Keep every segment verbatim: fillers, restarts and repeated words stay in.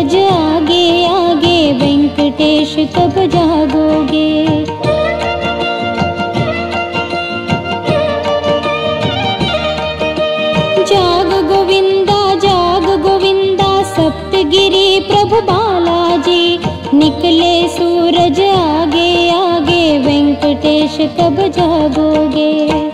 सूरज आगे आगे वेंकटेश कब जागोगे। जाग गोविंदा जाग गोविंदा सप्तगिरी प्रभु बालाजी, निकले सूरज आगे आगे वेंकटेश कब जागोगे।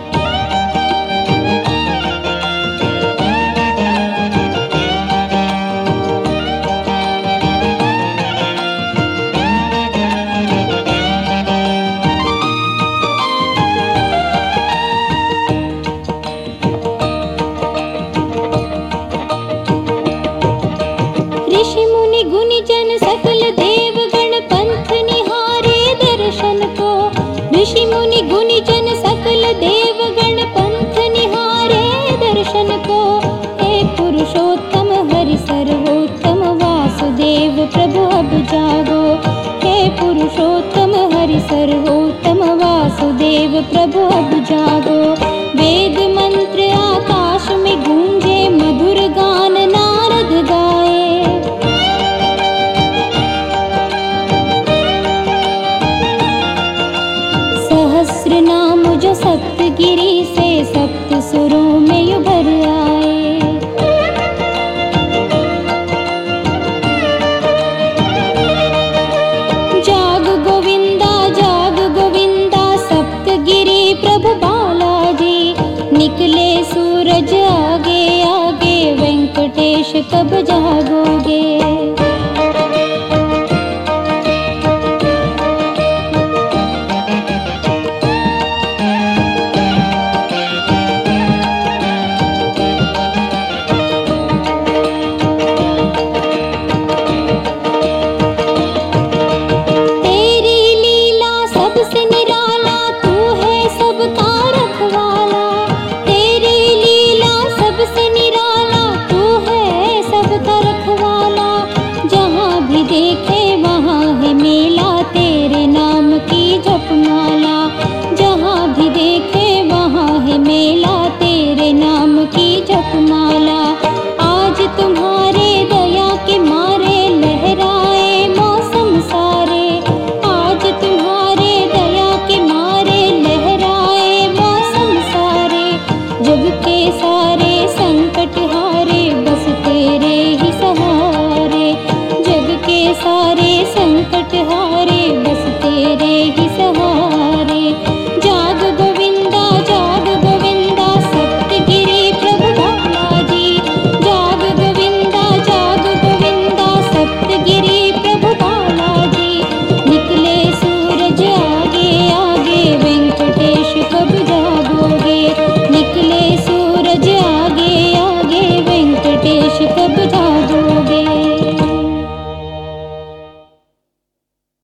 ऋषि मुनि गुनी जन सकल देवगण पंथ निहारे दर्शन को। ऋषि मुनि गुनी जन सकल देवगण पंथ निहारे दर्शन को। हे पुरुषोत्तम हरि सर्वोत्तम वासुदेव प्रभु अब जागो। हे पुरुषोत्तम हरि सर्वोत्तम वासुदेव प्रभु अब जागो। वेद मंत्र आकाश में गूंजे मधुर गान नारद गाए। सहस्र नाम जो सप्तगिरी से सप्त सुरों में उभर आए। जाग गोविंदा जाग गोविंदा सप्तगिरी प्रभु बालाजी, निकले सूरज आगे आगे वेंकटेश कब जागोगे। देखे वहाँ है मेला तेरे नाम की जपमाला। जहाँ भी देखे वहाँ है मेला तेरे नाम की जपमाला। आज तुम्हारे दया के मारे लहराए मौसम सारे। आज तुम्हारे दया के मारे लहराए मौसम सारे। जग के सारे संकट हारे बस तेरे ही सहारे। जग के सारे संकट हारे बस तेरे ही